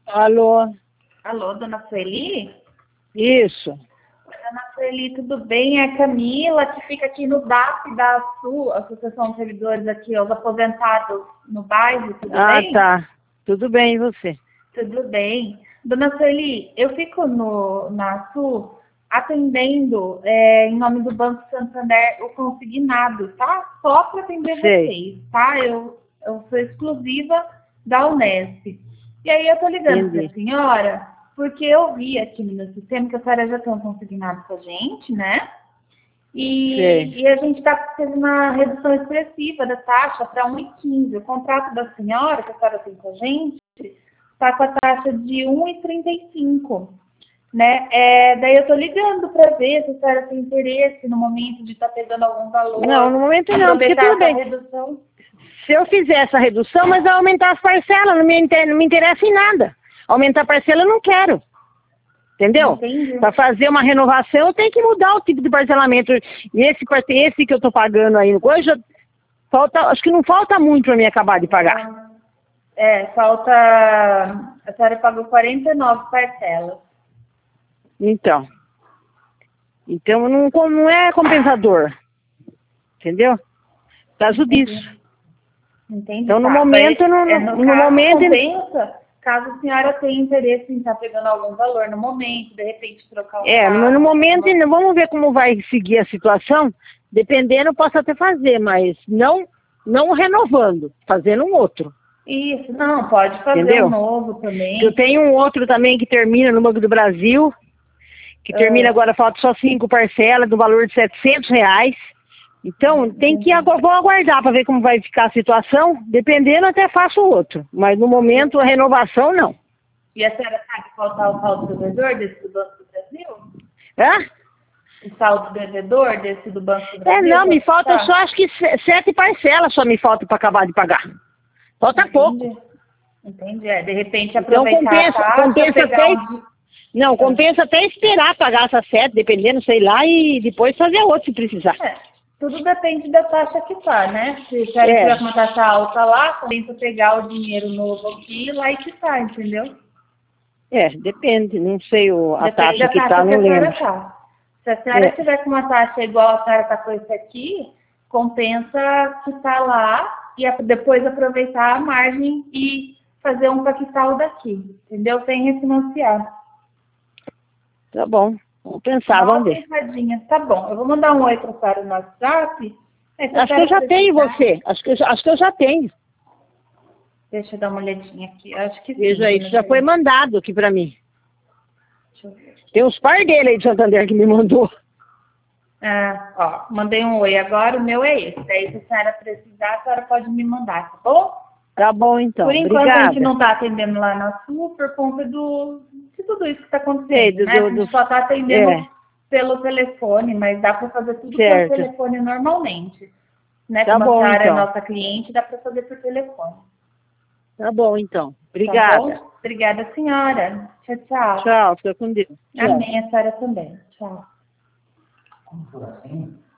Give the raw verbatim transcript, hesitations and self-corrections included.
Alô? Alô, dona Sueli? Isso. Oi, dona Sueli, tudo bem? É a Camila, que fica aqui no D A P da A S U, Associação de Servidores aqui, os aposentados no bairro, tudo Ah, bem? tá. Tudo bem, e você? Tudo bem. Dona Sueli, eu fico no, na A S U atendendo é, em nome do Banco Santander o consignado, tá? Só para atender Sei. vocês, tá? Eu, eu sou exclusiva da Unesp. E aí eu tô ligando para a Entendi. senhora, porque eu vi aqui no meu sistema que a senhora já tem um consignado com a gente, né? Sei. E, e a gente tá, teve uma redução expressiva da taxa para um e quinze. O contrato da senhora, que a senhora tem com a gente, está com a taxa de um e trinta e cinco. Né? É, daí eu tô ligando para ver se a senhora tem interesse no momento de estar tá pegando algum valor, Não, no momento não, porque aproveitar tudo essa bem. redução. Se eu fizer essa redução, mas vai aumentar as parcelas, não me, inter- não me interessa em nada. Aumentar a parcela eu não quero. Entendeu? Entendi. Para fazer uma renovação, eu tenho que mudar o tipo de parcelamento. E esse, parce- esse que eu tô pagando aí, hoje, eu- falta, acho que não falta muito para mim acabar de pagar. É, falta. A senhora pagou quarenta e nove parcelas. Então. Então não, com- não é compensador. Entendeu? Por causa Entendi. disso. Entendi. Então, no Tá. momento, Daí, no, é, no no caso, momento, compensa, caso a senhora tenha interesse em estar pegando algum valor no momento, de repente trocar um é, no, no carro. momento, Uma... ainda vamos ver como vai seguir a situação. Dependendo, eu posso até fazer, mas não, não renovando, fazendo um outro. Isso, não, pode fazer Entendeu? um novo também. Eu tenho um outro também que termina no Banco do Brasil, que termina Ah, agora, falta só cinco parcelas, do valor de setecentos reais. Então, tem que agu- vou aguardar para ver como vai ficar a situação. Dependendo, até faço outro. Mas no momento, a renovação, não. e a senhora sabe qual está o saldo devedor desse do Banco do Brasil? Hã? O saldo devedor desse do Banco do É, Brasil? não, me quanto falta tá? só, acho que se- sete parcelas só me falta para acabar de pagar. Falta pouco. Entendi. Entendi. É, de repente Então, aproveitar a compensa, taxa, compensa pegar até... um. di- Não, Ah. compensa até esperar pagar essas sete, dependendo, sei lá, e depois fazer outro se precisar. É, tudo depende da taxa que tá, né? Se a senhora É. tiver com uma taxa alta lá, tenta pegar o dinheiro novo aqui e lá e quitar, entendeu? É, depende, não sei o, a Depende taxa da que taxa tá, que não a senhora lembro. tá. Se a senhora É, tiver com uma taxa igual a senhora tá com esse aqui, compensa quitar lá e a- depois aproveitar a margem e fazer um para quitar o daqui, entendeu? Sem refinanciar. tá bom, vamos pensar, Dá uma vamos ver. pensadinha. Tá bom, eu vou mandar um oi para a senhora no WhatsApp. Aí, se a Acho que eu senhora já tenho precisar, você, acho que eu, já- acho que eu já tenho. deixa eu dar uma olhadinha aqui. Acho que sim. Veja aí, isso já foi mandado aqui pra mim. Deixa eu ver. Tem uns par dele aí de Santander que me mandou. Ah, ó, mandei um oi agora, o meu é esse. Aí, se a senhora precisar, a senhora pode me mandar, tá bom? Tá bom, então, Por enquanto, a gente obrigada. não está atendendo lá na Sul por conta do, de tudo isso que está Sei, acontecendo, do, né? A do, gente do- só está atendendo é, pelo telefone, mas dá para fazer tudo pelo certo. telefone normalmente. Né? Tá Como a bom, senhora é então. nossa cliente, dá para fazer por telefone. Tá bom, então. Tá Obrigada. bom? Obrigada, senhora. Tchau, tchau. Tchau, fica com Deus. Amém, a senhora também. Tchau.